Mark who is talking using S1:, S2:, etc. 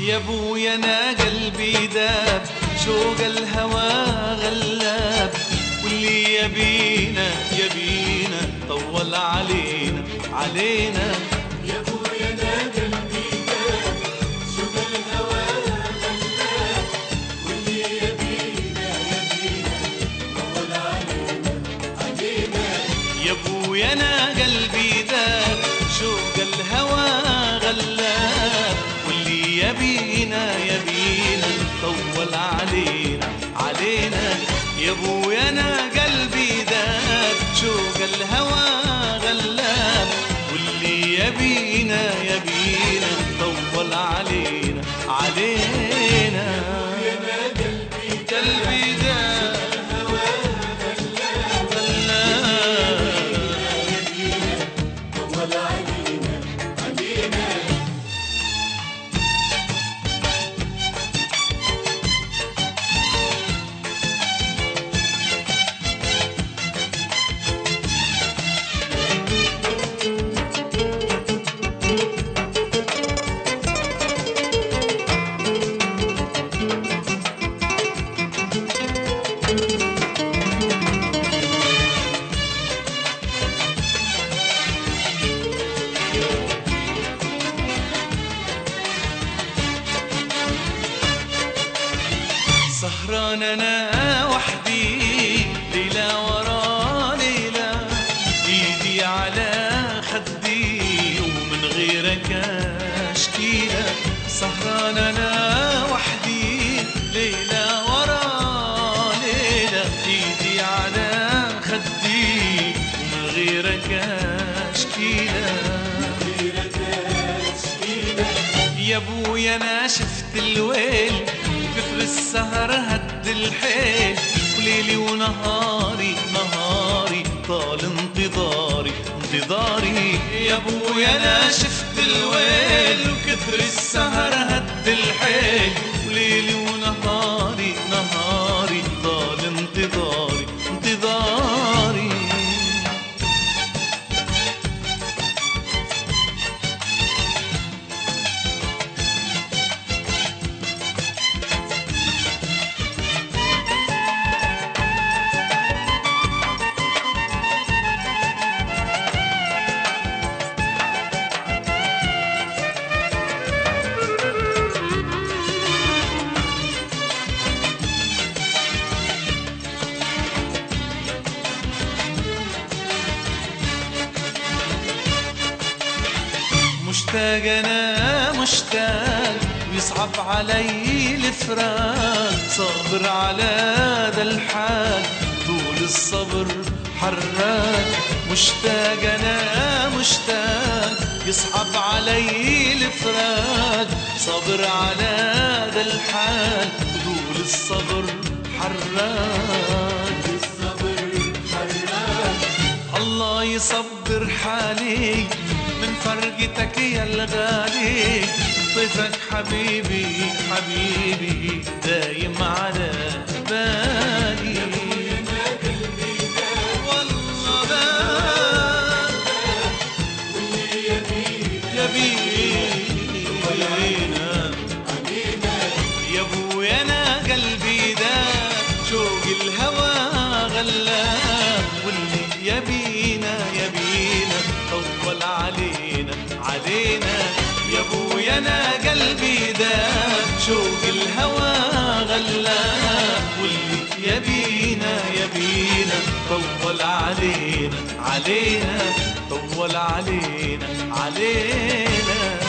S1: يا ابويا انا قلبي داب، شوق الهوى غلاب، واللي يبينا يبينا طول علينا علينا.
S2: يا ابويا انا قلبي داب، شوق الهوى غلاب، واللي يبينا يبينا طول علينا علينا.
S1: يا ابويا انا قلبي داب، شوق الهوى غلاب، واللي يبينا يبينا طول علينا علينا. يا ابويا انا قلبي داب، شوق الهوى غلاب، واللي يبينا يبينا طول علينا علينا.
S2: يا انا
S1: قلبي داب غلاب
S2: طول علينا علينا.
S1: سهران انا وحدي ليلة ورا ليلة، ايدي على خدي ومن غيرك اشكيلة. سهران انا وحدي ليلة ورا ليلة، ايدي على خدي ومن غيرك اشكيلة. يا ابويا انا شفت الويل وكثر السهر هد الحيل، وليلي ونهاري نهاري طال انتظاري انتظاري. يا ابويا انا شفت الويل وكثر السهر هد الحيل، وليلي ونهاري نهاري طال انتظاري انتظاري. مشتاق انا مشتاق ويصعب علي الفراق، صابر على ذا الحال طول الصبر حراك. مشتاق انا مشتاق يصعب علي الفراق، صابر على ذا الحال طول الصبر حراك. الله يصبر حالي من فرقتك يا الغالي، طيفك حبيبي حبيبي دايم على بالي. والله
S2: واللي
S1: يبينا يا ابويا انا قلبي داب، شوق الهوى غلاب، واللي يبينا يبينا طول علينا علينا. يا ابويا انا قلبي داب، شوق الهوى غلاب، واللي يبينا يبينا طول علينا علينا طول علينا علينا.